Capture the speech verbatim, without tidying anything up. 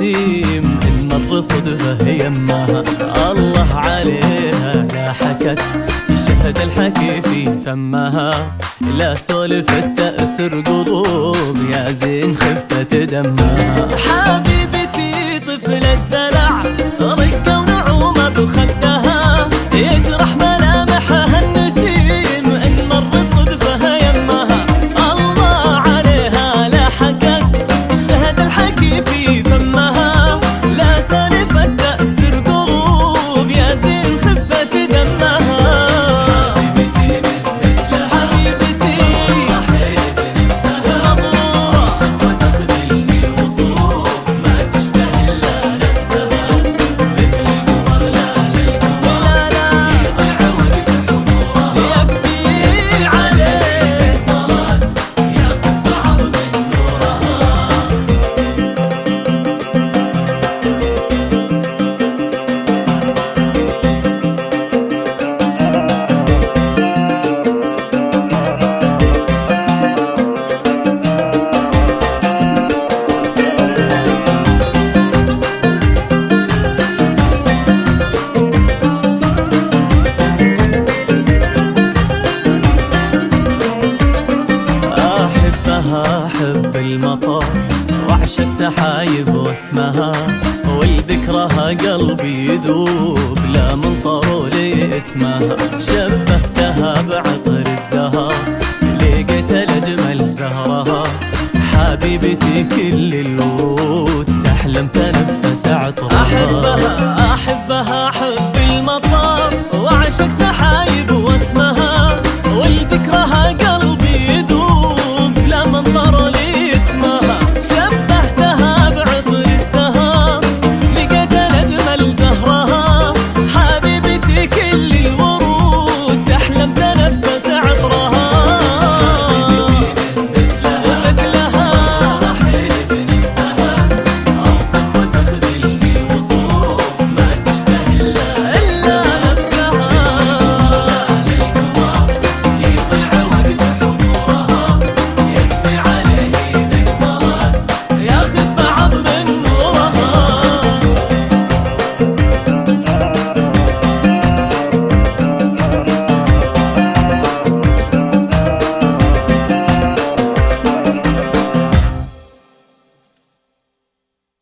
النسيم إن مر صدفة يمها، الله عليها لا حكت شهد الحكي في فمها، لا سولف التأسر قلوب يا زين خفة دمها. حبيبتي طفل الدلع رقة ونعومة بخدها، يجرح ملامحها النسيم إن مر صدفها يمها، الله عليها لا حكت شهد الحكي في فمها، لا سالف التأسر قلوب يا زين خفة دمها. حبيبتي من مثلها حبيبتي ضحيت بنفسها، صفوة تخذلني وصوف ما تشبه إلا نفسها، مثل القمر لا للقمر يضيع وقت نورها، يكفي عليه طلعت ياخذ بعض من نورها. أحب المطر وأعشق سحايب واسمها، والذكرها قلبي يذوب لا من طرولي اسمها، شبهتها بعطر الزهر لقيت الأجمل زهرها، حبيبتي كل الورود تحلم تنفس عطرها. أحبها أحبها أحب المطر وأعشق سحايب